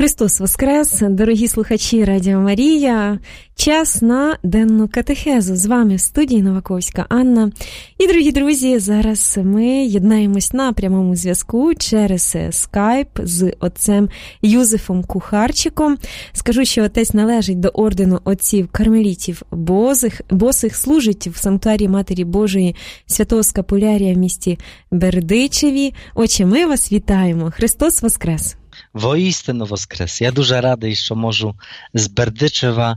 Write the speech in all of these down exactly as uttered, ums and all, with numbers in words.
Христос Воскрес, дорогі слухачі Радіо Марія. Час на денну катехезу. З вами в студії Новаковська Анна. І, дорогі друзі, зараз ми єднаємось на прямому зв'язку через скайп з отцем Юзефом Кухарчиком. Скажу, що отець належить до ордену отців кармелітів босих, босих, служить в санктуарі Матері Божої Святого Скапулярія в місті Бердичеві. Отче, ми вас вітаємо. Христос Воскрес! Воістину Воскрес. Я дуже радий, що можу з Бердичева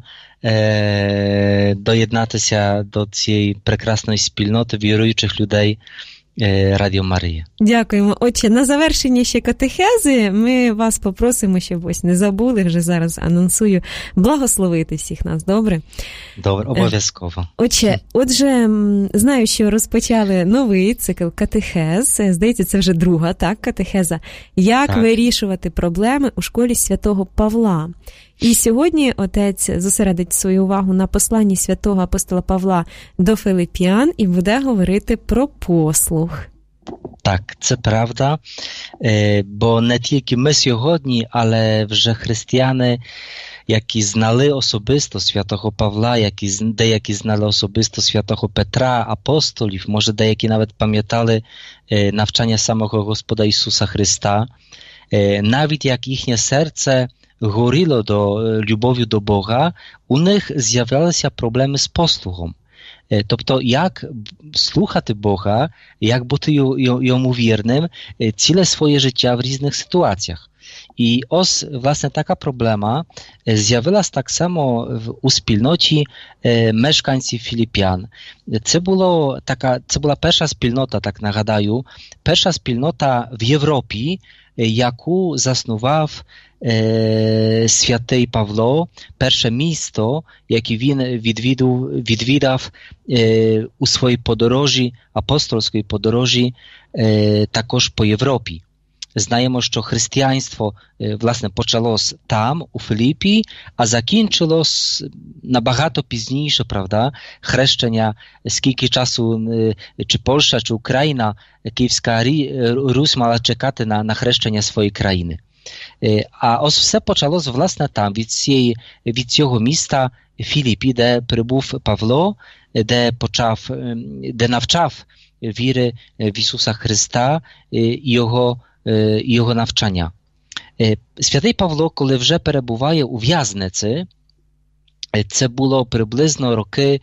е, доєднатися до цієї прекрасної спільноти віруючих людей е, Радіо Марія. Дякуємо. Отче, на завершення ще катехези ми вас попросимо, щоб ось не забули, вже зараз анонсую, благословити всіх нас, добре? Добре, обов'язково. Отче, отже, знаю, що розпочали новий цикл катехез, здається, це вже друга, так, катехеза. Як так. вирішувати проблеми у школі Святого Павла? І сьогодні отець зосередить свою увагу на посланні святого апостола Павла до Филип'ян і буде говорити про послуг. Так, це правда, бо не тільки ми сьогодні, але вже християни, які знали особисто святого Павла, які, деякі знали особисто святого Петра, апостолів, може деякі навіть пам'ятали навчання самого Господа Ісуса Христа, навіть як їхнє серце горіло до любов'ю до Бога, у них з'являлися проблеми з послухом. Тобто, як слухати Бога, як бути йому вірним ціле своє життя в різних ситуаціях. І ось, власне, така проблема з'явилась так само у спільноті мешканців Філіп'ян. Це, було така, це була перша спільнота, так нагадаю, перша спільнота в Європі, яку заснував е, святий Павло, перше місто, яке він відвідав, відвідав е, у своїй подорожі, апостольській подорожі, е, також по Європі. Знаємо, що християнство, власне, почалось там, у Філіппі, а закінчилось набагато пізніше, правда, хрещення, скільки часу, чи Польща, чи Україна, Київська Русь мала чекати на, на хрещення своєї країни. А ось все почалось, власне, там, від, цієї, від цього міста Філіппі, де прибув Павло, де почав, де навчав віри в Ісуса Христа і його і його навчання. Святий Павло, коли вже перебуває у в'язниці, це було приблизно роки,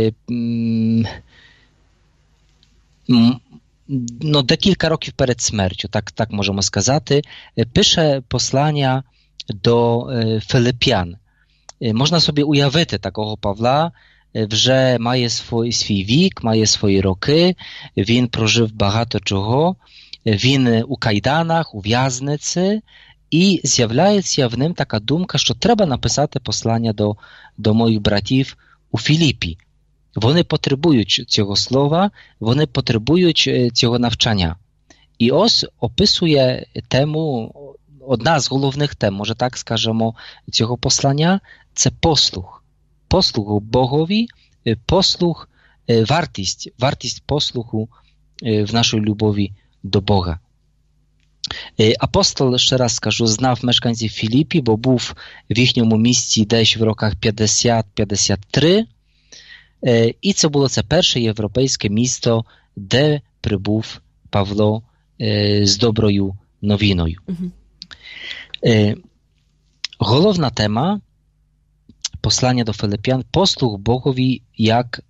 ну, декілька років перед смертю, так, так можемо сказати, пише послання до Филип'ян. Можна собі уявити такого Павла, вже має свій, свій вік, має свої роки, він прожив багато чого, він у кайданах, у в'язниці, і з'являється в ним така думка, що треба написати послання до, до моїх братів у Філіппі. Вони потребують цього слова, вони потребують цього навчання. І ось описує тему, одна з головних тем, може так скажемо, цього послання – це послух. Послугу Богові, послух, вартість, вартість послуху в нашій любові до Бога. Апостол, ще раз скажу, знав мешканців Філіппі, бо був в їхньому місті десь в роках п'ятдесят п'ятдесят три. І це було це перше європейське місто, де прибув Павло з доброю новиною. Mm-hmm. Головна тема послання до Филип'ян – послух Богові як,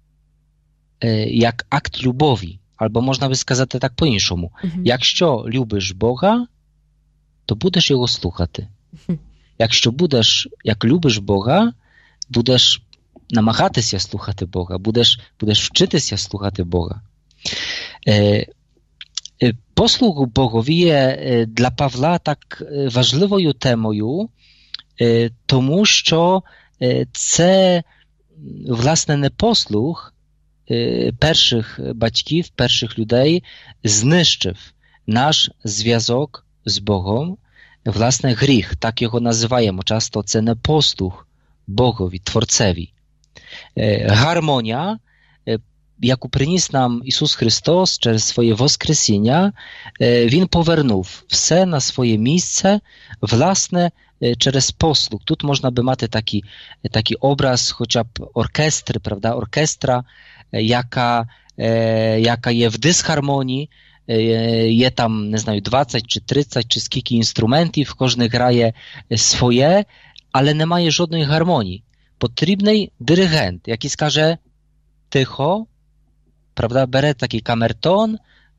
як акт любові. Або можна би сказати так по-іншому. Uh-huh. Якщо любиш Бога, то будеш його слухати. Uh-huh. Якщо будеш, як любиш Бога, будеш намагатися слухати Бога, будеш, будеш вчитися слухати Бога. Е, е, послуг Богові є е, для Павла так е, важливою темою, е, тому що е, це, власне, не послуг перших батьків, перших людей знищив наш зв'язок з Богом, власне, гріх, так його називаємо часто, це не послух Богові, Творцеві. Гармонія яку приніс нам Ісус Христос через своє воскресіння, Він повернув все на своє місце, власне, через послуг. Тут можна би мати такий, такий образ хоча б оркестри, правда, оркестра, яка, яка є в дисгармонії, є там, не знаю, двадцять чи тридцять, чи скільки інструментів, кожен грає своє, але немає жодної гармонії. Потрібний диригент, який скаже тихо, правда, бере такий камертон,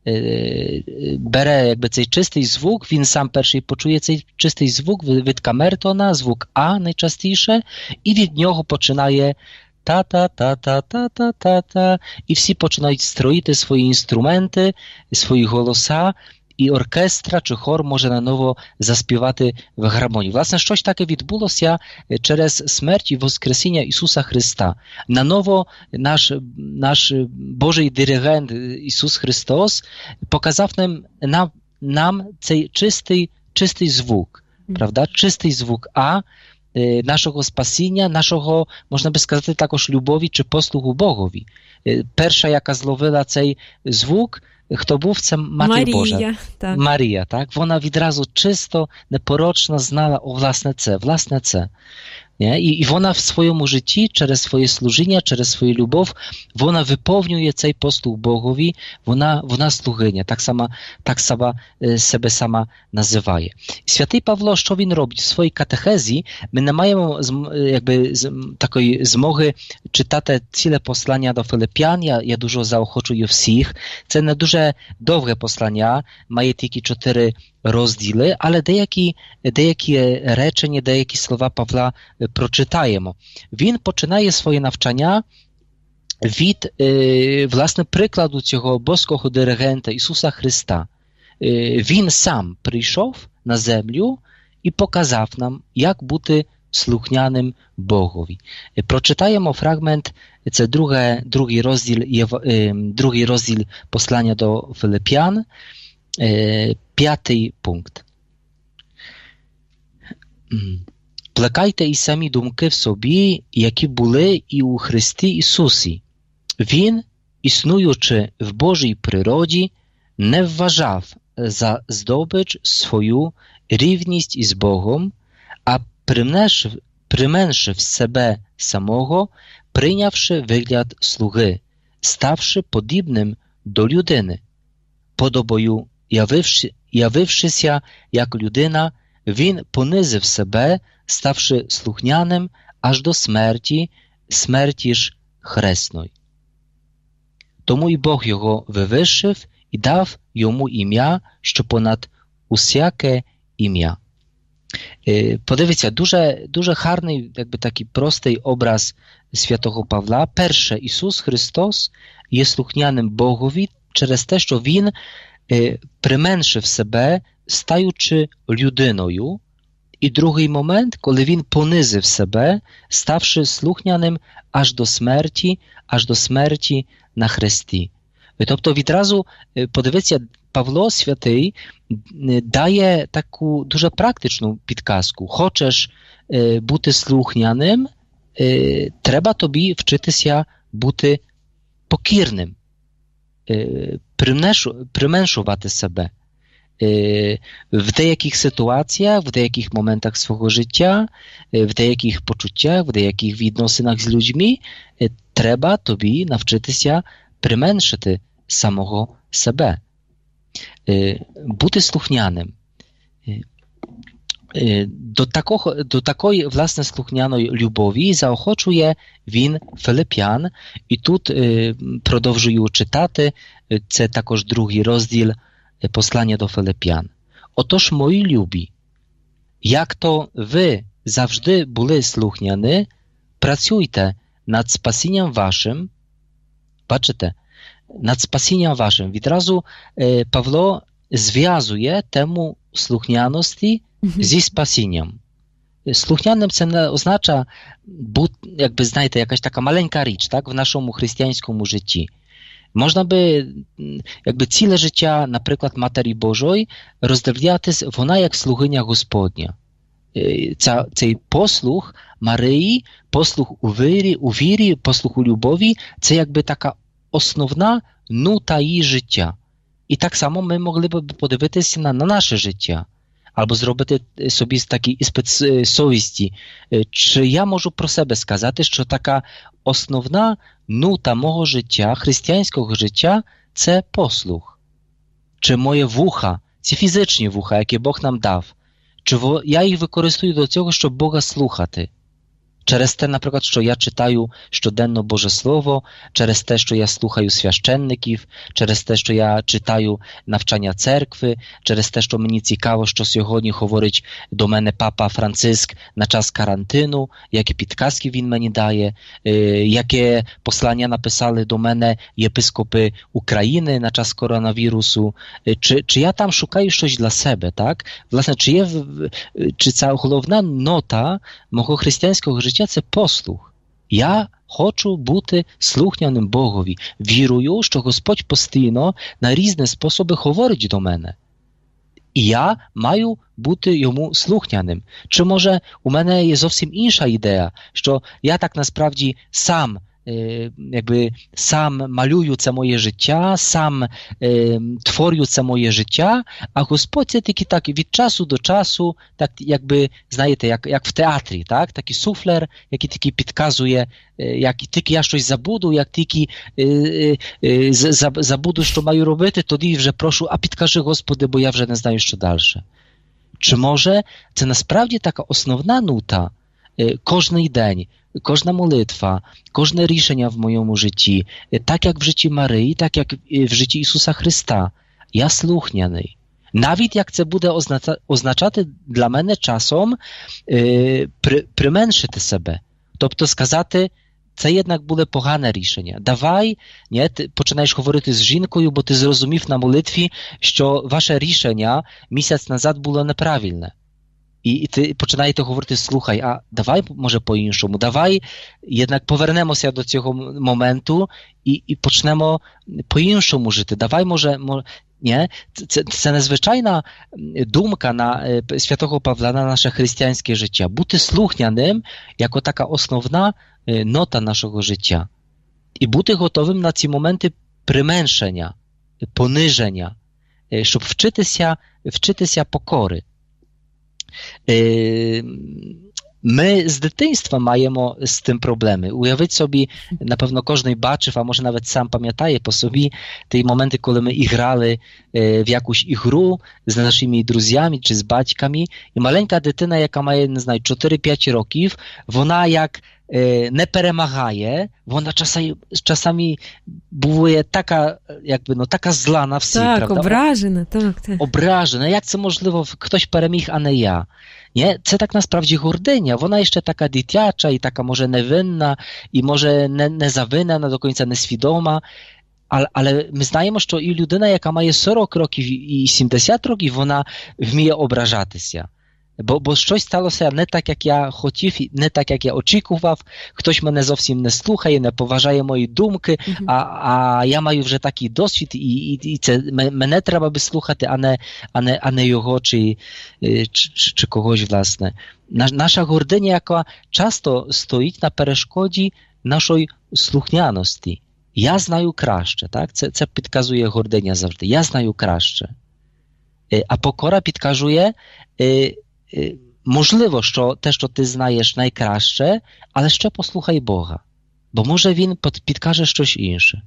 бере якби цей чистий звук, він сам перший почує цей чистий звук від камертона, звук А найчастіше, і від нього починає та-та-та-та-та-та-та, і всі починають строїти свої інструменти, свої голоса, і оркестра чи хор може наново заспівати в гармонії. Власне, щось таке відбулося через смерть і воскресіння Ісуса Христа. Наново наш, наш Божий диригент Ісус Христос показав нам, нам, нам цей чистий, чистий звук, правда? Чистий звук А, нашого спасіння, нашого, можна би сказати, також любові чи послугу Богові. Перша, яка зловила цей звук, хто був, це Матір Марія, Божа. Так. Марія, так? Вона відразу чисто, непорочно знала, о, власне це, власне це. Nie? I, I ona w swoim życiu, przez swoje służenie, przez swoją любов, ona wypełniuje цей послуг Богові, вона, вона слугиня, так само, так само себе сама називає. Святий Павло, що він робить? В своїй катехезі ми не маємо якби, такої змоги читати ціле послання до Филип'ян, я, я дуже заохочую всіх. Це не дуже довге послання, має тільки чотири розділи, але деякі, деякі речення, деякі слова Павла прочитаємо. Він починає своє навчання від, е, власне, прикладу цього боського диригента Ісуса Христа. Е, він сам прийшов на землю і показав нам, як бути слухняним Богові. Е, прочитаємо фрагмент, це друге, другий, розділ, е, другий розділ послання до Филип'ян, е, п'ятий пункт. Плекайте і самі думки в собі, які були і у Христі Ісусі. Він, існуючи в Божій природі, не вважав за здобич свою рівність із Богом, а применшив, применшив себе самого, прийнявши вигляд слуги, ставши подібним до людини. Подобою явивши, явившися як людина, він понизив себе, ставши слухняним аж до смерті, смерті ж хресної. Тому і Бог його вивищив і дав йому ім'я, що понад усяке ім'я. Подивіться, дуже, дуже гарний, якби такий простий образ святого Павла. Перше, Ісус Христос є слухняним Богові через те, що Він применшив себе, стаючи людиною. І другий момент, коли він понизив себе, ставши слухняним аж до смерті, аж до смерті на хресті. Тобто відразу, подивіться, Павло Святий дає таку дуже практичну підказку. Хочеш бути слухняним, треба тобі вчитися бути покірним, применшувати себе. W деяких ситуаціях, в деяких моментах свого життя, в деяких почуттях, в деяких відносинах з людьми треба тобі навчитися применшити самого себе. Бути слухняним. До, такого, до такої, власне, слухняної любові заохочує він Филип'ян. І тут продовжую читати, це також другий розділ послання до Филип'ян. Отож, мої любі, як то ви завжди були слухняні, працюйте над спасінням вашим. Бачите? Над спасінням вашим. Відразу е, Павло зв'язує тему слухняності зі спасінням. Слухняним це не означає, бути, якби, знаєте, якась така маленька річ, так, в нашому християнському житті. Можна би, якби ціле життя, наприклад, Матері Божої, роздивлятись, вона як слугиня Господня. Ця, цей послуг Марії, послуг у вірі, у вірі, послуг у любові, це якби така основна нута її життя. І так само ми могли б подивитися на, на наше життя. Або зробити собі такий іспит совісті. Чи я можу про себе сказати, що така основна нута мого життя, християнського життя, це послух? Чи моє вуха, ці фізичні вуха, які Бог нам дав, чи я їх використовую до цього, щоб Бога слухати? Через те, наприклад, що я читаю щоденно Боже Слово, через те, що я слухаю священників, через те, що я читаю навчання церкви, через те, що мені цікаво, що сьогодні говорить до мене Папа Франциск на час карантину, які підказки він мені дає, яке послання написали до мене єпископи України на час коронавірусу, чи, чи я там шукаю щось для себе, так? Власне, чи є, чи ця головна нота мого християнського життя це послух. Я хочу бути слухняним Богові. Вірую, що Господь постійно на різні способи говорить до мене. І я маю бути йому слухняним. Чи може у мене є зовсім інша ідея, що я так насправді сам якби сам малюю це моє життя, сам е, творю це моє життя, а Господь це тільки так від часу до часу, так якби, знаєте, як, як в театрі, так? Такий суфлер, який тільки підказує, е, як тільки я щось забуду, як тільки е, е, за, забуду, що маю робити, тоді вже прошу, а підкажи, Господи, бо я вже не знаю, що далі. Чи може це насправді така основна нута е, кожний день, кожна молитва, кожне рішення в моєму житті, так як в житті Марії, так як в житті Ісуса Христа, я слухняний. Навіть як це буде означати, означати для мене часом е, при, применшити себе. Тобто сказати, це jednak буде погане рішення. Давай, nie, ти починаєш говорити з жінкою, бо ти зрозумів на молитві, що ваше рішення місяць назад було неправильне. І, і ти починаєте говорити, слухай, а давай, може, по-іншому, давай, jednak повернемося до цього моменту і, і почнемо по-іншому жити. Давай, може, може nie? Це, це незвичайна думка на Святого Павла на наше християнське життя. Бути слухняним, як така основна нота нашого життя. І бути готовим на ці моменти применшення, пониження, щоб вчитися, вчитися покори. Ми з дитинства маємо з тим проблеми. Уявіть собі, напевно, кожен бачив, а може навіть сам пам'ятає по собі ті моменти, коли ми грали в якусь ігру з нашими друзями чи з батьками, і маленька дитина, яка має, не знаю, чотири-п'ять років, вона як не перемагає, вона czasami, czasami буває така, якби, ну, така зла на всіх, так, правда? ображена, так, так. Ображена. Як це можливо, хтось переміг, а не я? Nie? Це так насправді гординя. Вона ще така дитяча і така, може, невинна, і, може, не, не завинена, до кінця несвідома. Але, але ми знаємо, що і людина, яка має сорок років і сімдесят років, вона вміє ображатися. Бо, бо щось сталося не так, як я хотів, не так, як я очікував. Хтось мене зовсім не слухає, не поважає мої думки, mm-hmm. а, а я маю вже такий досвід, і, і, і це мене треба би слухати, а не, а не, а не його чи, чи, чи, чи когось, власне. Наша гординя, яка часто стоїть на перешкоді нашої слухняності. Я знаю краще, так? Це, це підказує гординя завжди. Я знаю краще. А покора підказує, можливо, що те, що ти знаєш найкраще, але ще послухай Бога, бо може Він підкаже щось інше.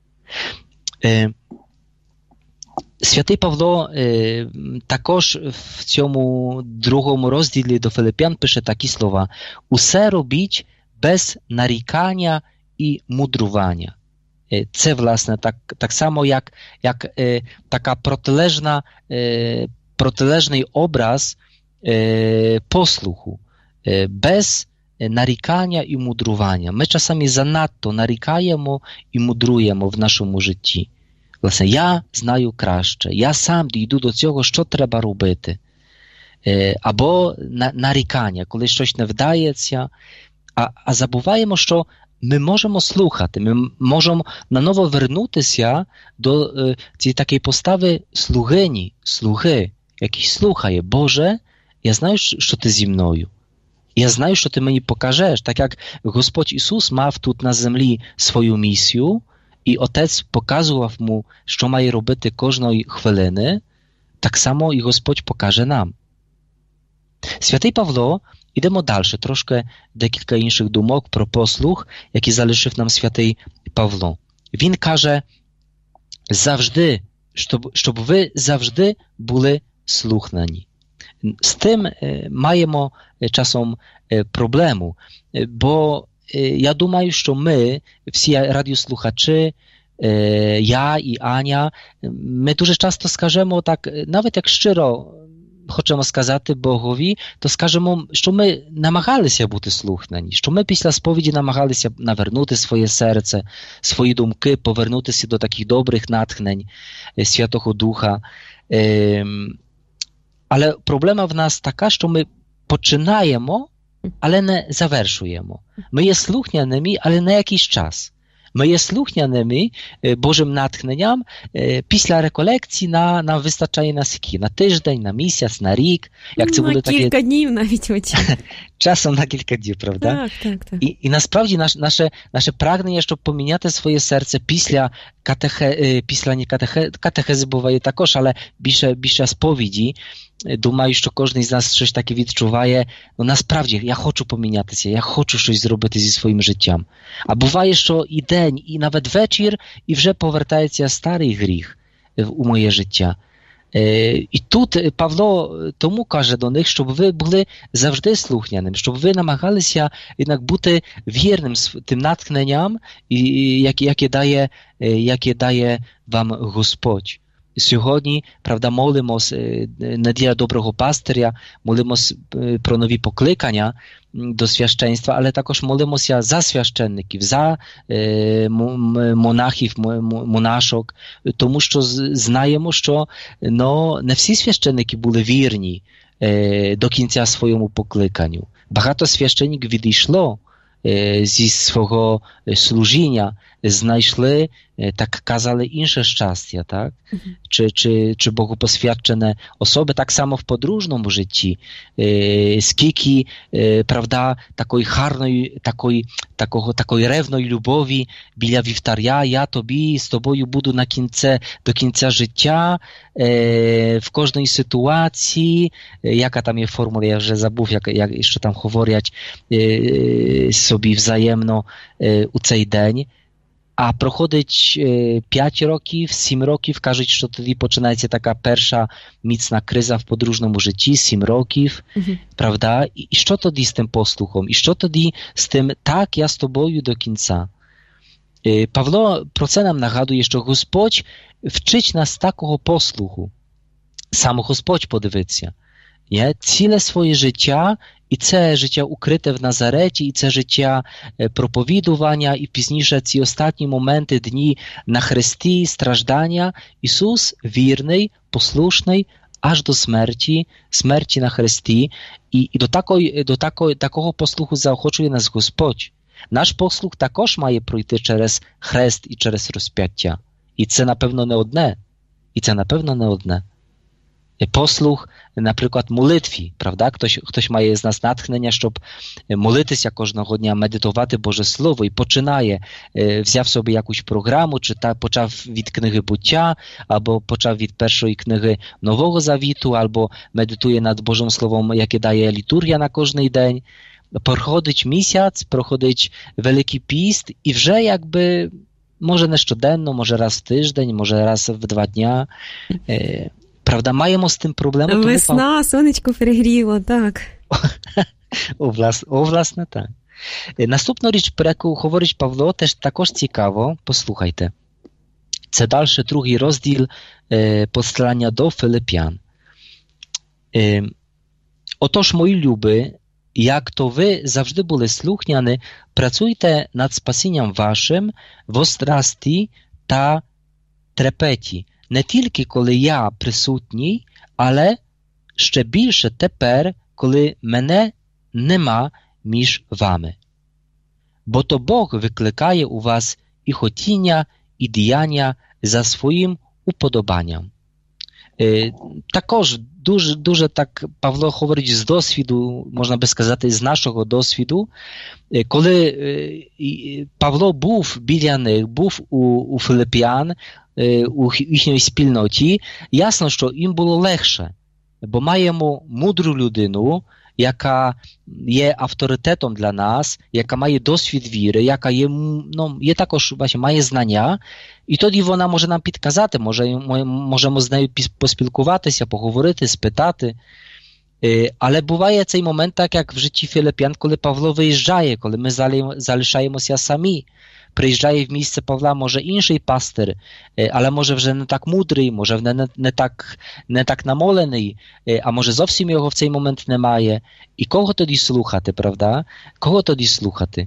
Святий Павло також в цьому другому розділі до Филип'ян пише такі слова: «Усе робіть без нарікання і мудрування». Це, власне, так, так само, як, як е, така протилежна, е, протилежний образ е, послуху, е, без нарікання і мудрування. Ми czasami занадто нарікаємо і мудруємо в нашому житті. Власне, я знаю краще, я сам дійду до цього, що треба робити. Е, або на, нарікання, коли щось не вдається, а, а забуваємо, що ми можемо слухати, ми можемо наново вернутися до е, цієї такої постави слугині, слуги, який слухає: Боже, я знаю, що ти зі мною. Я знаю, що ти мені покажеш. Так як Господь Ісус мав тут на землі свою місію, і Отець показував йому, що має робити кожної хвилини, так само і Господь покаже нам. Святий Павло, ідемо далі, трошки декілька інших думок про послух, які залишив нам святий Павло. Він каже, завжди, щоб, щоб ви завжди були слухняні. З тим е, маємо часом е, проблему, е, бо е, я думаю, що ми, всі радіослухачі, е, я і Аня, ми дуже часто скажемо так, навіть як щиро хочемо сказати Богові, то скажемо, що ми намагалися бути слухняні, що ми після сповіді намагалися навернути своє серце, свої думки, повернутися до таких добрих натхнень Святого Духа. Але проблема в нас така, що ми починаємо, але не завершуємо. Ми є слухняними, але на якийсь час. Ми є слухняними Божим натхненням після реколекції на, на вистачає на скільки? На тиждень, на місяць, на рік. Як це на були кілька такі... днів навіть очі. Часом на кілька днів, правда? Так, так, так. І, і насправді наш, наше, наше прагнення, щоб поміняти своє серце після катехе, після не катехе, катехези буває також, але більше, більше сповіді. Думаю, що кожен з нас щось таке відчуває. Ну, насправді, я хочу помінятися, я хочу щось зробити зі своїм життям. А буває, що і день, і навіть вечір, і вже повертається старий гріх у моє життя. І тут Павло тому каже до них, щоб ви були завжди слухняним, щоб ви намагалися jednak бути вірним тим натхненням, яке дає, яке дає вам Господь. Сьогодні, правда, молимось неділя доброго пастиря, молимось про нові покликання до священства, але також молимося за священників, за е, монахів, монашок, тому що знаємо, що ну, не всі священники були вірні е, до кінця своєму покликанню. Багато священників відійшло е, зі свого служіння, знайшли, так казали, інше щастя, так? Mm-hmm. Чи, чи, чи богопосвячені особи, так само в подружному житті. Е, скільки, е, правда, такої гарної, такої, такого, такої ревної любові біля вівтаря, я тобі, з тобою буду на кінце, до кінця життя, е, в кожній ситуації, е, яка там є формула, я вже забув, як, як, що там говорять е, собі взаємно е, у цей день. А проходить п'ять років, сім років, кажуть, що тоді починається така перша міцна криза в подружному житті, сім років, mm-hmm. правда? І, і що тоді з тим послухом? І що тоді з тим, так, я з тобою до кінця? Е, Павло про це нам нагадує, що Господь вчить нас такого послуху. Сам Господь подивиться. Є? Ціле своє життя, і це життя укрите в Назареті, і це життя проповідування, і пізніше ці останні моменти, дні на хресті, страждання. Ісус вірний, послушний, аж до смерті, смерті на хресті. І, і до, такої, до такої, такого послуху заохочує нас Господь. Наш послух також має пройти через хрест і через розп'яття. І це, напевно, не одне. І це, напевно, не одне. Послух, наприклад, молитві, правда? Хтось, хтось має з нас натхнення, щоб молитися кожного дня, медитувати Боже Слово і починає, взяв собі якусь програму, читав, почав від книги Буття, або почав від першої книги Нового Завіту, або медитує над Божим Словом, яке дає літургія на кожний день. Проходить місяць, проходить Великий піст і вже якби, може не щоденно, може раз в тиждень, може раз в два дня. Правда, маємо з тим проблему. Весна, тому... сонечко перегріло, так. О, власне, о, власне, так. Наступна річ, про яку говорить Павло, теж також цікаво, послухайте. Це далі другий розділ е, послання до Филип'ян. Е, Отож, мої люби, як то ви завжди були слухняні, працюйте над спасінням вашим в острасті та трепеті. Не тільки, коли я присутній, але ще більше тепер, коли мене нема між вами. Бо то Бог викликає у вас і хотіння, і діяння за своїм уподобанням. Також дуже, дуже так Павло говорить з досвіду, можна би сказати, з нашого досвіду. Коли Павло був біля них, був у, у Филип'ян, у їхній спільноті, ясно, що їм було легше, бо маємо мудру людину, яка є авторитетом для нас, яка має досвід віри, яка є, ну, є також, бачите, має знання, і тоді вона може нам підказати, може, ми можемо з нею поспілкуватися, поговорити, спитати. Але буває цей момент, так як в житті Филип'ян, коли Павло виїжджає, коли ми залишаємося самі. Приїжджає в місце Павла, може, інший пастир, але може вже не так мудрий, може не, не, так, не так намолений, а може зовсім його в цей момент немає. І кого тоді слухати, правда? Кого тоді слухати?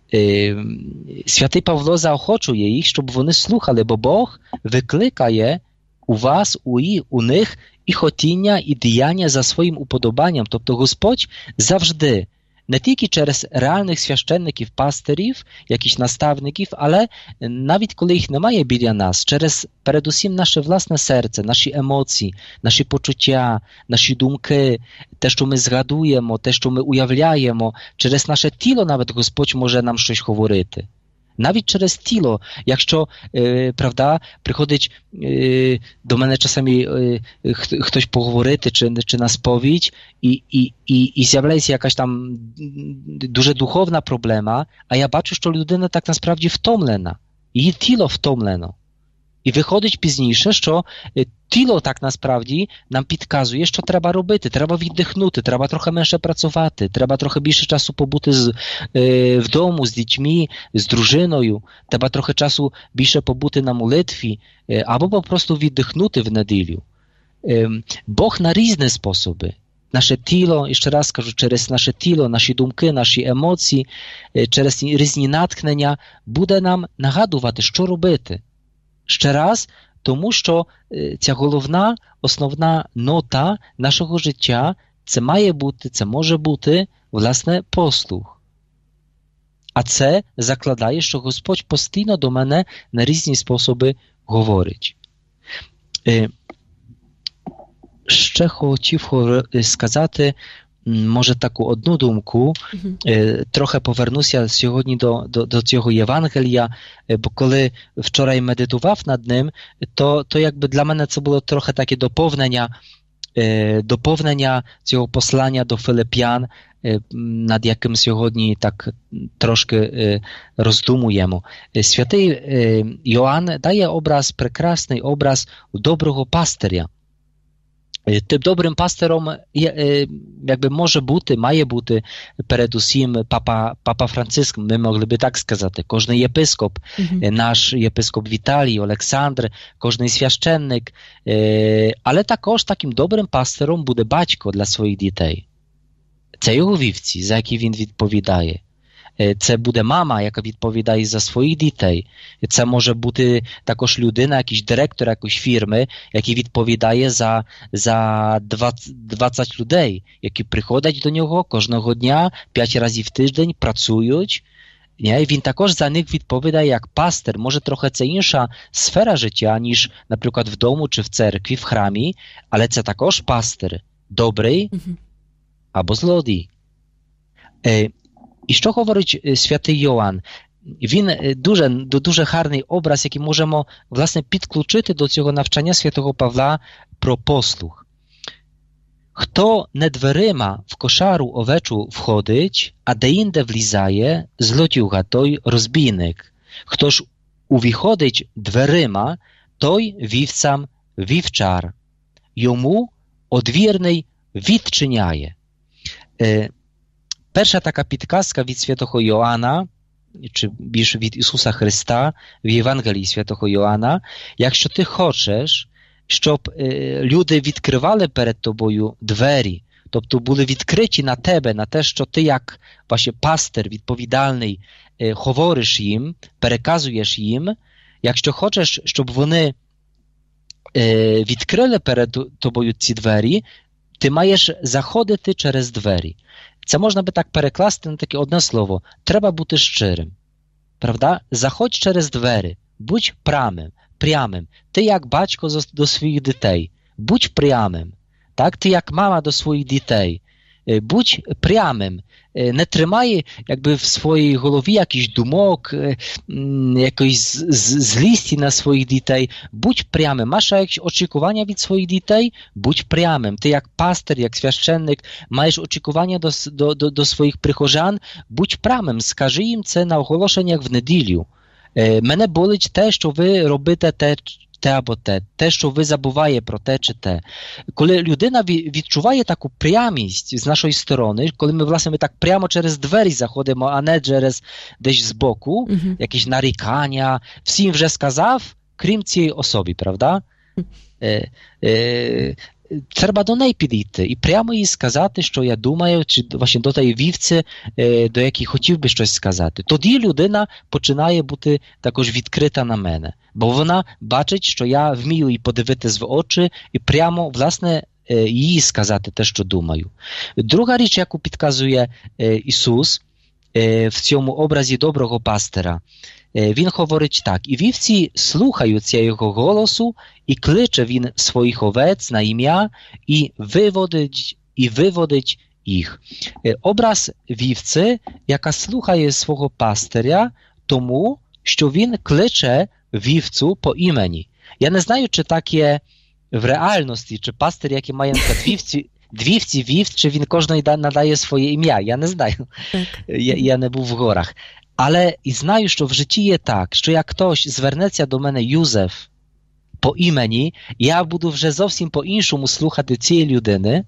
Святий Павло заохочує їх, щоб вони слухали, бо Бог викликає у вас, у, і, у них і хотіння, і діяння за своїм уподобанням. Тобто Господь завжди, не тільки через реальних священників, пастирів, якісь наставників, але навіть коли їх немає біля нас, через передусім наше власне серце, наші емоції, наші почуття, наші думки, те, що ми згадуємо, те, що ми уявляємо, через наше тіло навіть Господь може нам щось говорити. Навіть через тіло, якщо, е, правда, приходить е, до мене czasami е, хтось поговорити чи, чи на сповідь і, і, і, і з'являється якась там дуже духовна проблема, а я бачу, що людина так насправді втомлена, її тіло втомлено. І виходить пізніше, що тіло так насправді нам підказує, що треба робити. Треба віддихнути, треба трохи менше працювати, треба трохи більше часу побути з, е, вдома з дітьми, з дружиною, треба трохи часу більше побути на молитві, е, або просто віддихнути в неділю. Е, Бог на різні способи. Наше тіло, і ще раз кажу, через наше тіло, наші думки, наші емоції, е, через різні натхнення буде нам нагадувати, що робити. Ще раз, тому що ця головна, основна нота нашого життя – це має бути, це може бути, власне, послух. А це закладає, що Господь постійно до мене на різні способи говорить. Ще хотів сказати, може таку одну думку, mm-hmm. трохи повернуся сьогодні до, до, до цього Євангелія, бо коли вчора медитував над ним, то, то якби для мене це було трохи таке доповнення, доповнення цього послання до Филип'ян, над яким сьогодні так трошки роздумуємо. Святий Йоанн дає образ, прекрасний образ доброго пастиря. Тим добрим пастором якби може бути, має бути передусім папа, папа Франциск, ми могли би так сказати, кожний єпископ, mm-hmm. наш єпископ Віталій, Олександр, кожний священник, але також таким добрим пастором буде батько для своїх дітей. Це його вівці, за які він відповідає. Це буде мама, яка відповідає за своїх дітей. Це може бути також людина, якийсь директор якоїсь фірми, який відповідає за, за двадцять людей, які приходять до нього кожного дня, п'ять разів в тиждень, працюють. Nie? I він також за них відповідає як пастир. Може трохи це інша сфера життя, ніж, наприклад, в дому чи в церкві, в храмі, але це також пастир. Добрий mm-hmm. або злодій. І що говорить святий Йоанн? Він дуже, дуже гарний образ, який можемо, власне, підключити до цього навчання святого Павла про послух. Хто не дверима в кошару овечу входить, а деінде влізає, злодюга, той розбійник. Хто ж увіходить дверима, той вівцям вівчар. Йому одвірний відчиняє. Перша така підказка від святого Йоанна, чи більше від Ісуса Христа в Євангелії святого Йоанна, якщо ти хочеш, щоб е, люди відкривали перед тобою двері, тобто були відкриті на тебе, на те, що ти як ваш пастир відповідальний е, говориш їм, переказуєш їм, якщо хочеш, щоб вони е, відкрили перед тобою ці двері, ти маєш заходити через двері. Це можна би так перекласти на таке одне слово. Треба бути щирим. Правда? Заходь через двері. Будь прямим, прямим. Ти як батько до своїх дітей. будь прямим. Так, ти як мама до своїх дітей, будь прямим, не тримай якби в своїй голові якийсь думок, якоїсь злісті на своїх дітей, будь прямим. Маєш якісь очікування від своїх дітей, будь прямим. Ти як пастир, як священник, маєш очікування до, до, до, до своїх прихожан, будь прямим, скажи їм це на оголошеннях в неділю. Мене болить те, що ви робите те, те або те, те, що ви забуває про те чи те. Коли людина відчуває таку прямість з нашої сторони, коли ми, власне, ми так прямо через двері заходимо, а не через десь збоку, mm-hmm. якісь нарікання, всім вже сказав, крім цієї особи, правда? Mm-hmm. Е, е, Треба до неї підійти і прямо їй сказати, що я думаю, чи właśnie до тієї вівці, до якій хотів би щось сказати. Тоді людина починає бути також відкрита на мене, бо вона бачить, що я вмію їй подивитись в очі і прямо, власне, їй сказати те, що думаю. Друга річ, яку підказує Ісус в цьому образі доброго пастира, він говорить так: і вівці слухаються його голосу, і кличе він своїх овець на ім'я, і виводить, і виводить їх. Образ вівці, яка слухає свого пастиря, тому, що він кличе вівцю по імені. Я не знаю, чи так є в реальності, чи пастир, який має вівці, двівці вівць, чи він кожної надає своє ім'я. Я не знаю. Я, я не був в горах. Але і знаю, що в житті є так, що як хтось звернеться до мене Юзеф по імені, я буду вже зовсім по-іншому слухати цієї людини,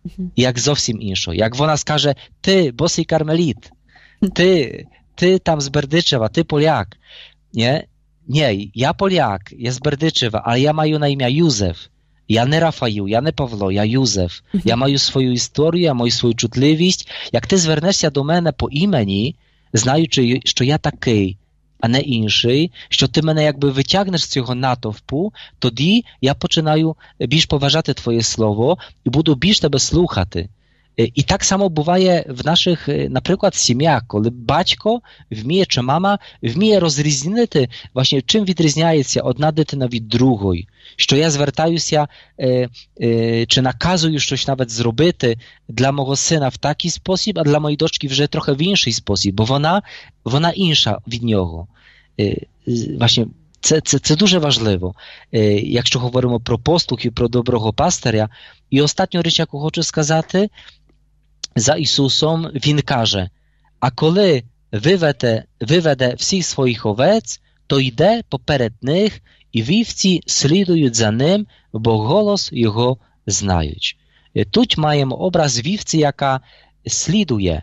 як зовсім іншого. Як вона скаже: ти, босий кармеліт, ти, ти там з Бердичева, ти Поляк. Nie? Nie, ja Poliak, ja z Berdyczewa, ale ja maju na imię Józef. Ja nie Rafael, ja nie Pawlo, ja Józef. Ja maju swoją historię, ja maju swoją czutliwość. Jak ty zвернешся до мене по імені, знаючи, що я такий, а не інший, що ти мене якби витягнеш з цього натовпу, тоді я починаю більш поважати твоє слово і буду більш тебе слухати. І так само буває в наших, наприклад, сім'ях, коли батько вміє чи мама вміє розрізнити, właśnie, чим відрізняється одна дитина від другої. Що я звертаюся, е, е, чи наказую щось навіть зробити для мого сина в такий спосіб, а для моєї дочки вже трохи в інший спосіб, бо вона, вона інша від нього. Е, właśnie, це, це, це дуже важливо, е, якщо говоримо про послух і про доброго пастиря. І останню річ, яку хочу сказати, за Ісусом Він каже: а коли виведе, виведе всіх своїх овець, то йде поперед них, і вівці слідують за ним, бо голос його знають. Тут маємо образ вівці, яка слідує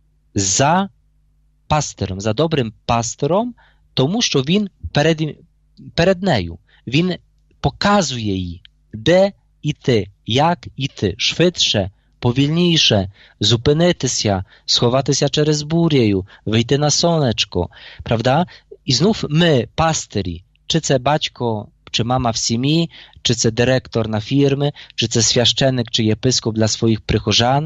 за пастиром, за добрим пастиром, тому що він перед, перед нею. Він показує їй, де іти, як іти, швидше, повільніше, зупинитися, сховатися через бурєю, вийти на сонечко, правда? І знов ми, пастирі, чи це батько, чи мама в сім'ї, чи це директор на фірмі, чи це священник, чи єпископ для своїх прихожан,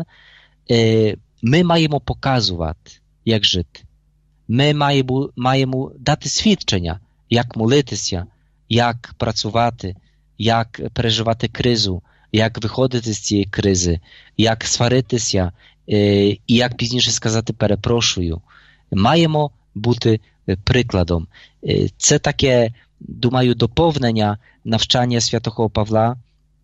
ми маємо показувати, як жити. Ми маємо, маємо дати свідчення, як молитися, як працювати, як переживати кризу, як виходити з цієї кризи, як сваритися е, і як пізніше сказати перепрошую. Маємо бути прикладом. Е, це таке, думаю, доповнення навчання святого Павла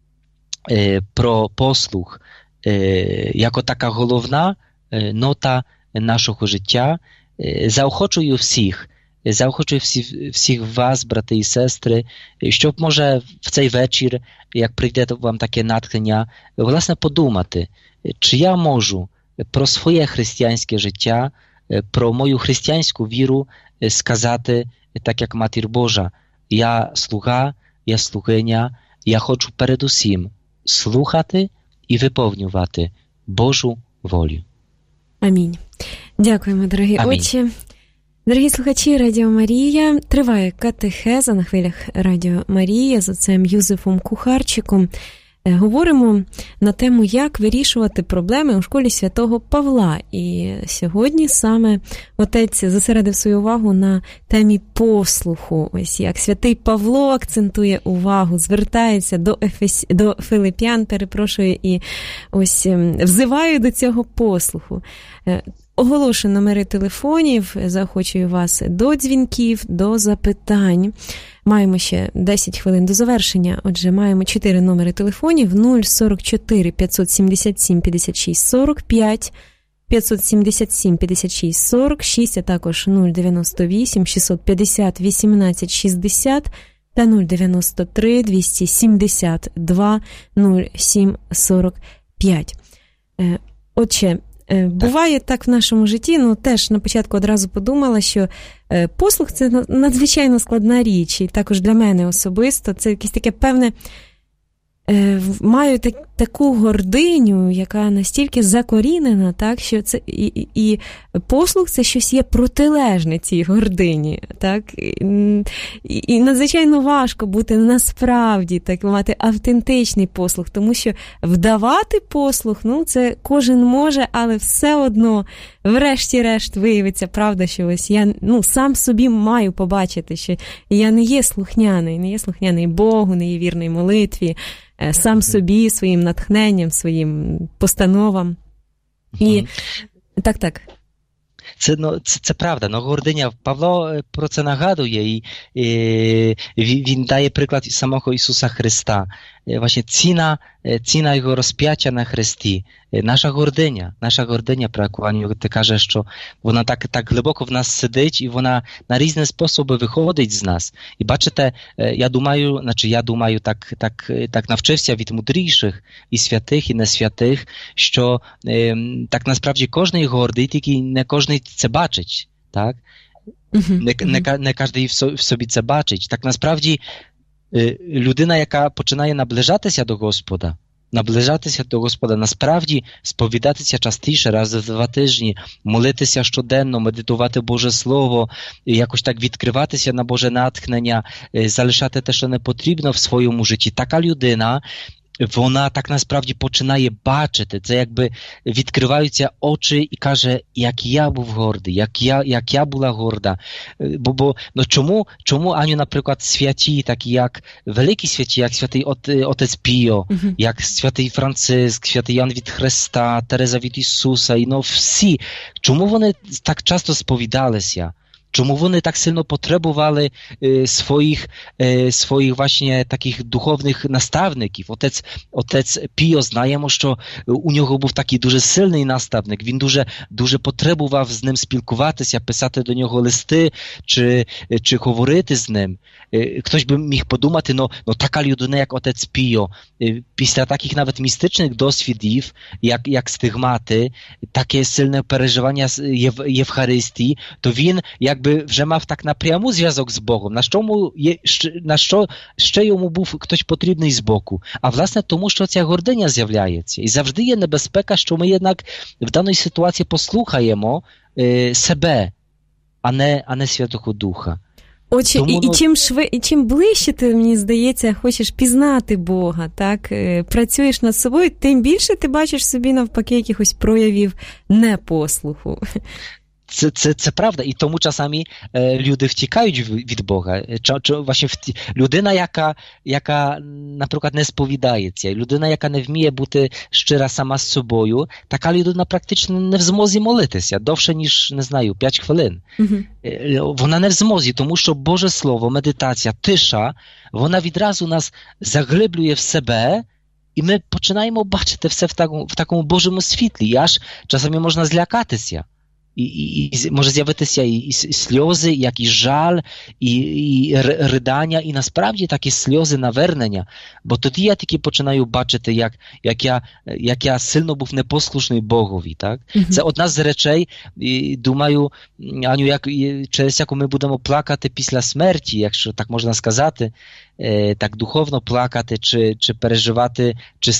е, про послух, е, як така головна е, нота нашого життя. Е, заохочую всіх, Заохочую всі, всіх вас, брати і сестри, щоб, може, в цей вечір, як прийде вам таке натхнення, власне, подумати, чи я можу про своє християнське життя, про мою християнську віру сказати, так як Матір Божа: я слуга, я слугиня, я хочу передусім слухати і виповнювати Божу волю. Амінь. Дякуємо, дорогі Амінь. отче. Дорогі слухачі Радіо Марія, триває катехеза на хвилях Радіо Марія з отцем Юзефом Кухарчиком. Говоримо на тему, як вирішувати проблеми у школі Святого Павла. І сьогодні саме отець зосередив свою увагу на темі послуху. Ось як Святий Павло акцентує увагу, звертається до, Ефес... до Филип'ян, перепрошую, і ось взиває до цього послуху. Оголошую номери телефонів, заохочую вас до дзвінків, до запитань. Маємо ще десять хвилин до завершення, отже, маємо чотири номери телефонів: нуль сорок чотири п'ятсот сімдесят сім п'ятдесят шість сорок п'ять, п'ятсот сімдесят сім п'ятдесят шість сорок шість, а також нуль дев'яносто вісім шістсот п'ятдесят вісімнадцять шістдесят та нуль дев'яносто три двісті сімдесят два нуль сім сорок п'ять. Отже, буває так в нашому житті, ну теж на початку одразу подумала, що послух – це надзвичайно складна річ, і також для мене особисто це якесь таке певне, маю так, таку гординю, яка настільки закорінена, так, що це і, і, і послух – це щось є протилежне цій гордині, так, і, і надзвичайно важко бути насправді, так, мати автентичний послух, тому що вдавати послух, ну, це кожен може, але все одно, врешті-решт виявиться, правда, що ось я, ну, сам собі маю побачити, що я не є слухняний, не є слухняний Богу, не є вірний молитві, сам собі, своїм натхненням, своїм постановам. І так, так. Це, ну, це, це правда, ну, гординя. Павло про це нагадує, і, і він дає приклад самого Ісуса Христа. Właśnie ціна, ціна Його розп'яття на хресті. Наша гординя, наша гординя, про яку ти кажеш, що вона так, так глибоко в нас сидить, і вона на різні способи виходить з нас. І бачите, я думаю, значить, я думаю, так, так, так навчився від мудріших, і святих, і несвятих, що е, так насправді кожний гордий, тільки не кожний це бачить, так? Uh-huh. Не, не, не кожний в собі це бачить. Так насправді людина, яка починає наближатися до Господа, наближатися до Господа, насправді сповідатися частіше, раз в два тижні, молитися щоденно, медитувати Боже Слово, якось так відкриватися на Боже натхнення, залишати те, що не потрібно в своєму житті. Така людина, вона так насправді починає бачити, це якби відкриваються очі і каже, як я був гордий, як я, як я була горда. Бо, бо ну, чому, чому, Аню, наприклад, святі, такі як великі святі, як святий отець Піо, uh-huh. як святий Франциск, святий Ян від Христа, Тереза від Ісуса, і ну всі, чому вони так часто сповідалися? Czemu one tak silno potrzebowali e, swoich, e, swoich właśnie takich duchownych nastawników. Otec, otec Pio, znajemy, że u niego był taki duży silny nastawnik. Він дуже, дуже потребував з ним спілкуватися, писати до нього листи, чи, чи говорити з ним. Хтось би міг подумати, ну, ну така людина, як отець Піо, після таких навіть містичних досвідів, як, як стигмати, таке сильне переживання Єв, Євхаристії, то він, якби вже мав так напряму зв'язок з Богом, на що, му є, на що ще йому був хтось потрібний з боку. А власне тому, що ця гординя з'являється. І завжди є небезпека, що ми jednak в даній ситуації послухаємо е, себе, а не, а не Святого Духа. Отже, Тому, і, і, чим шви, і чим ближче ти, мені здається, хочеш пізнати Бога, так, працюєш над собою, тим більше ти бачиш собі навпаки якихось проявів непослуху. Це, це, це правда, і тому часами е, люди втікають від Бога. Чи, чи, właśnie вті... Людина, яка, яка, наприклад, не сповідається, людина, яка не вміє бути щира сама з собою, така людина практично не в змозі молитися довше, ніж, не знаю, п'ять хвилин. Mm-hmm. Е, вона не в змозі, тому що Боже Слово, медитація, тиша, вона відразу нас заглиблює в себе, і ми починаємо бачити все в такому, в такому Божому світлі, і аж часами можна злякатися. І, і, і може з'явитися і, і сльози, як і жаль, і, і ридання, і насправді такі сльози навернення. Бо тоді я тільки починаю бачити, як, як, я, як я сильно був непослушний Богові. Так? Mm-hmm. Це одна з речей, і думаю, Аню, як, через яку ми будемо плакати після смерті, якщо так можна сказати, е, так духовно плакати, чи, чи переживати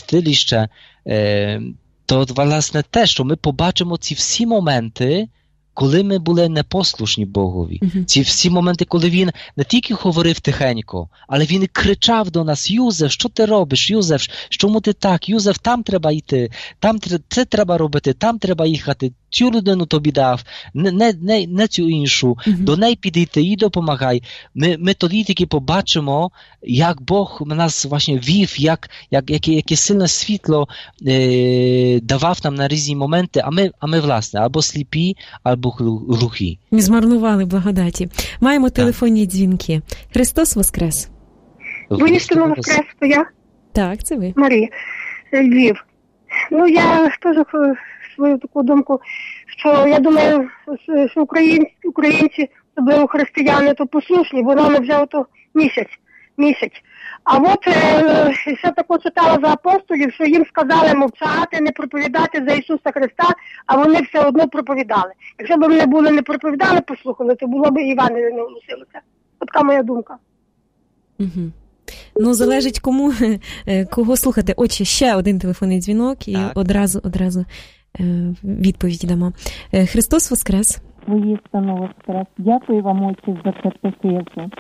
чистилище, е, то власне те, що ми побачимо ці всі моменти, коли ми були непослушні Богові. Mm-hmm. Ці всі моменти, коли він не тільки говорив тихенько, але він і кричав до нас: Юзеф, що ти робиш? Юзеф, чому ти так? Юзеф, там треба йти, там це треба робити, там треба їхати. Цю людину тобі дав, не, не, не, не цю іншу. Mm-hmm. До неї підійти і допомагай. Ми, ми тоді тільки побачимо, як Бог нас власне вів, як, як, яке, яке сильне світло е, давав нам на різні моменти, а ми, а ми власне, або сліпі, або глухі. Ми змарнували благодаті. Маємо телефонні так. дзвінки. Христос Воскрес. Воістину Воскрес, то я? Так, це ви. Марія, Львів. Ну, я теж свою таку думку, що я думаю, що українці, українці, особливо християни, то послушні, бо нам вже ото місяць, місяць. А от е, ще тако читала за апостолів, що їм сказали мовчати, не проповідати за Ісуса Христа, а вони все одно проповідали. Якщо б вони були не проповідали, послухали, то було б Іван не носилося. От така моя думка. Угу. Ну, залежить кому, кого слухати. Отже, ще один телефонний дзвінок і так. одразу, одразу відповідь дамо. Христос Воскрес. Воістину Воскрес. Дякую вам, отче, за катехизу.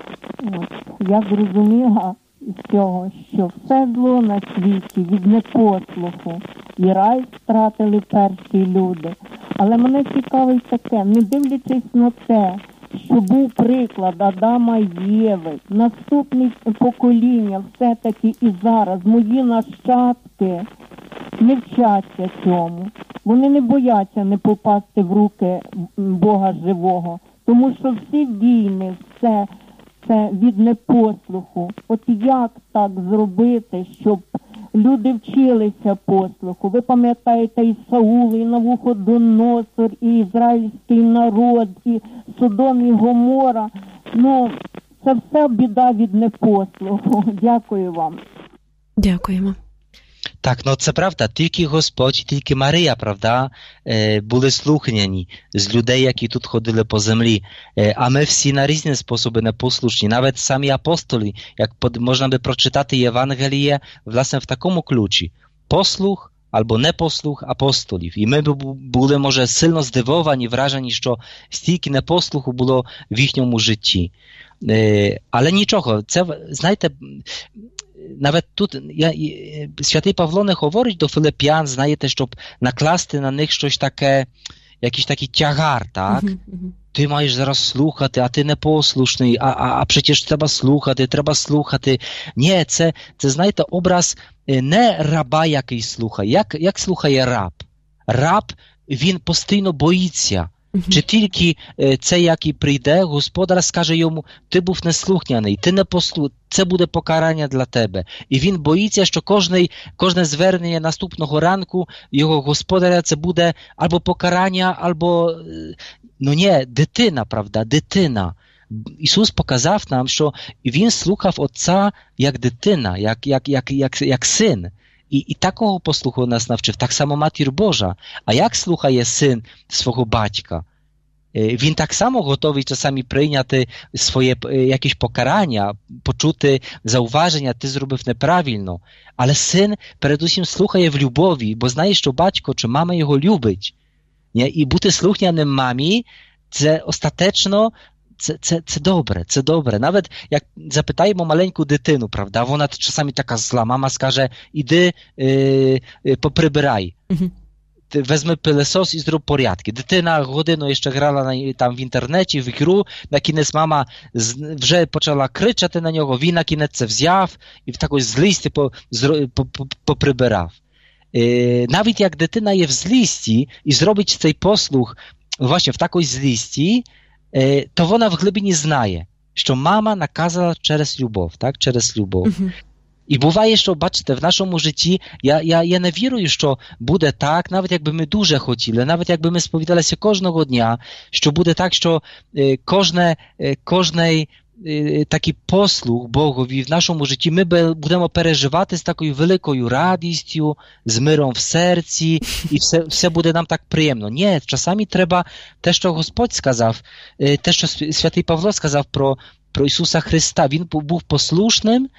Я зрозуміла з цього, що все зло на світі від непослуху і рай втратили перші люди. Але мене цікавить таке, не дивлячись на те, що був приклад Адама і Єви, наступні покоління все-таки і зараз, мої нащадки, не вчаться цьому. Вони не бояться не попасти в руки Бога живого, тому що всі війни, все це від непослуху. От як так зробити, щоб люди вчилися послуху? Ви пам'ятаєте і Саул, і Навуходоносор, і ізраїльський народ, і Содом, і Гомора. Ну, це все біда від непослуху. Дякую вам. Дякуємо. Так, no це правда, тільки Господь, тільки Марія, правда, е, були слухняні з людей, які тут ходили по землі, е, а ми всі на різні способи непослушні, навіть самі апостолі, як под, можна би прочитати Євангеліє, власне, в такому ключі. Послух або непослух апостолів. І ми були, може, сильно здивовані, вражені, що стільки непослуху було в їхньому житті. Е, але нічого, це, знаєте, навіть тут я, святий Павло не говорить до Филип'ян, знаєте, щоб накласти на них щось таке, якийсь такий тягар, так? Uh-huh, uh-huh. Ти маєш зараз слухати, а ти непослушний, а, а, а przecież треба слухати, треба слухати. Ні, це, це, знаєте, образ не раба, який слухає. Як, як слухає раб? Раб, він постійно боїться. Mm-hmm. Чи тільки е, це, який прийде, господар скаже йому: ти був неслухняний, ти не послух, це буде покарання для тебе. І він боїться, що кожне, кожне звернення наступного ранку його господаря це буде або покарання, або, ну ні, дитина, правда, дитина. Ісус показав нам, що він слухав Отця як дитина, як, як, як, як, як син. І, і такого послуху нас навчив, так само Матір Божа. А як слухає син свого батька? Він так само готовий czasami прийняти своє якесь покарання, почути зауваження: ти зробив неправильно. Але син передусім слухає в любові, бо знає, що батько чи мама його любить. І бути слухняним мамі – це остаточно Це, це, це добре, це добре. Навіть як запитаємо маленьку дитину, правда, вона czasami така зла, мама скаже: іди, е, е, поприбирай. Uh-huh. Ти візьми пилосос і зрób порядки. Дитина годину ще грала на, там в інтернеті, в ігру, на кінець мама з, вже почала кричати на нього, він на кінець це взяв і в такої злісті поприбирав. Е, навіть як дитина є в злісті і зробить цей послух właśnie в такої злісті, to ona w głębinie znaje, że mama nakazała przez любов, tak? Через любов. Uh-huh. І буває, що, бачите, в нашому житті, я, я, я не вірую, що буде так, навіть якби ми дуже хотіли, навіть якби ми сповідалися кожного дня, що буде так, що е, кожне, е, кожний е, такий послух Богові в нашому житті ми будемо переживати з такою великою радістю, з миром в серці, і все, все буде нам так приємно. Ні, часами треба те, що Господь сказав, е, те, що святий Павло сказав про, про Ісуса Христа. Він був послушним,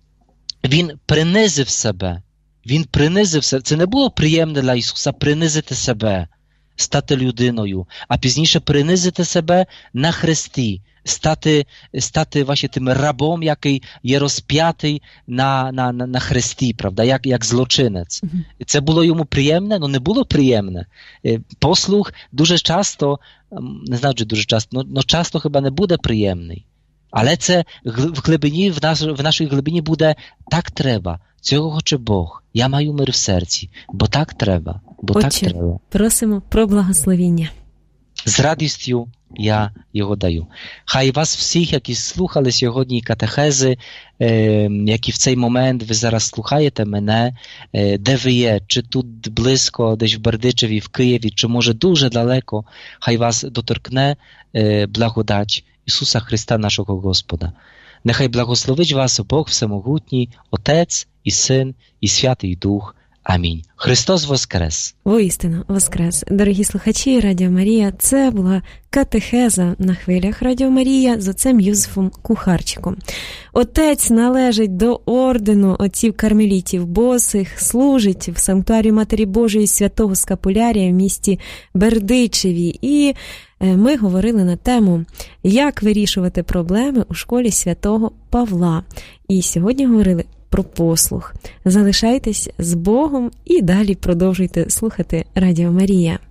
він принизив себе. Він принизив себе. Це не було приємне для Ісуса принизити себе. стати людиною, а пізніше принизити себе на хресті, стати, стати właśnie тим рабом, який є розп'ятий на, на, на, на хресті, правда, як, як злочинець. Mm-hmm. Це було йому приємне? Ну, не було приємне. Послух дуже часто, не знаю, чи дуже часто, ну, ну часто хіба не буде приємний. Але це в глибині, в, наш, в нашій глибині буде так треба. Цього хоче Бог. Я маю мир в серці, бо так треба. Бо Отче, так треба. Просимо про благословіння. З радістю я його даю. Хай вас всіх, які слухали сьогодні катехези, е, які в цей момент ви зараз слухаєте мене, е, де ви є, чи тут близько, десь в Бердичеві, в Києві, чи може дуже далеко, хай вас доторкне е, благодать Ісуса Христа, нашого Господа. Нехай благословить вас Бог Всемогутній, Отець і Син і Святий Дух. Амінь. Христос воскрес! Воістину воскрес! Дорогі слухачі Радіо Марія, це була катехеза на хвилях Радіо Марія з отцем Юзефом Кухарчиком. Отець належить до ордену отців кармелітів босих, служить в санктуарі Матері Божої Святого Скапулярія в місті Бердичеві. І ми говорили на тему, як вирішувати проблеми у школі Святого Павла. І сьогодні говорили про послух. Залишайтесь з Богом і далі продовжуйте слухати Радіо Марія.